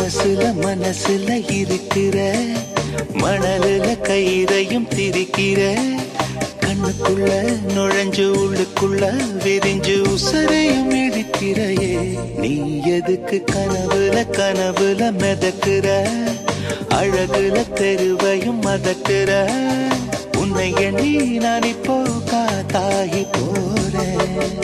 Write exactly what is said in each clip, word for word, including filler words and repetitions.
மனசுல மனசுல இருக்கிற மணலுல கயிறையும் திரிக்கிற கண்ணுக்குள்ள நுழைஞ்சு உள்ளுக்குள்ள விரிஞ்சு உசரையும் இடிக்கிறையே நீ எதுக்கு கனவுல கனவுல மிதக்குற அழகுல தெருவையும் மதக்குற உன்னை எண்ணி நான் இப்போ காத்தாகி போறேன்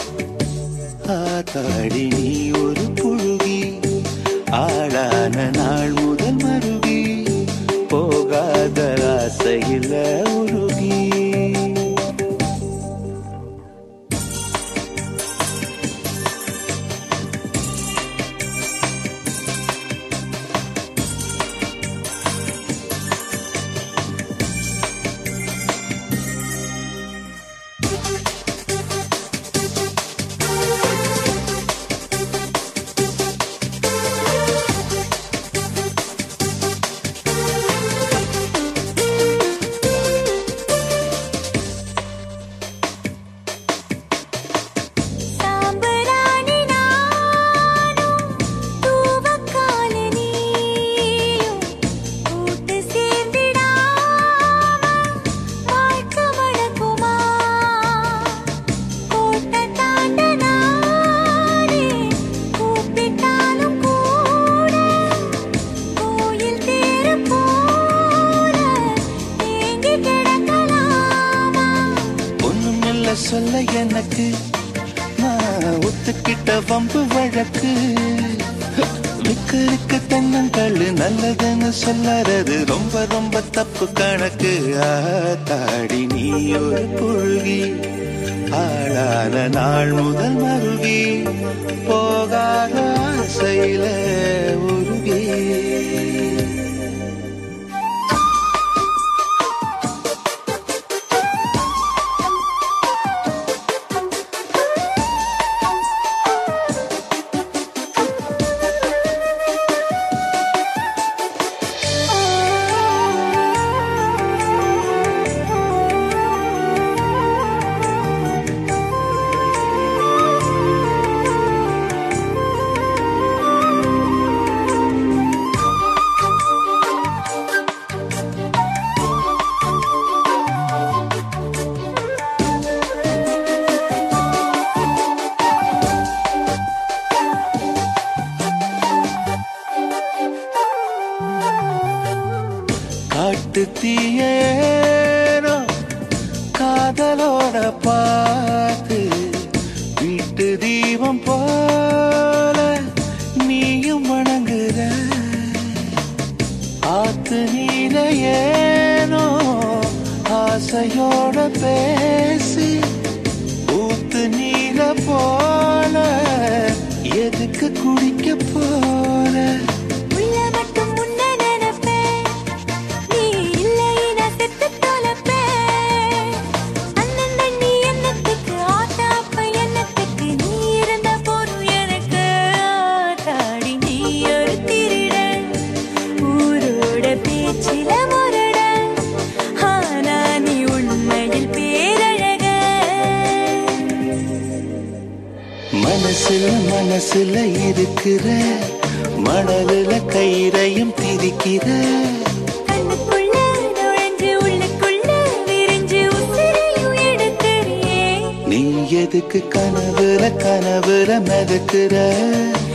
ஆத்தாடி நீ ஒரு புழுகி ஆளான நாள் முதல் மருகி போகாத ஆசையில உருகி சொல்ல எனக்கு நான் ஒத்துக்கிட்ட வம்பு வழக்கு விக்கருக்கு தென்னங்கள் நல்லதுன்னு சொல்லறது ரொம்ப ரொம்ப தப்பு கணக்கு ஆத்தாடி நீ ஒரு புழுகி ஆளான நாள் முதல் மருகி போகாத ஆசையில உருகி காட்டு தீயேனோ காதலோட பார்த்து வீட்டு தீபம் போல நீயும் வணங்குற ஆத்து நீர ஏனோ ஆசையோட பேசி ஊத்து நீர போல எதுக்கு குடிக்க போற மனசுல மனசுல இருக்கிற மணலுல கயிறையும் திரிக்கிற கண்ணுக்குள்ள நுழைஞ்சு உள்ளுக்குள்ள விரிஞ்சு உசிரையும் எடுக்கிறியே நீ எதுக்கு கனவுல கனவுல மிதக்குற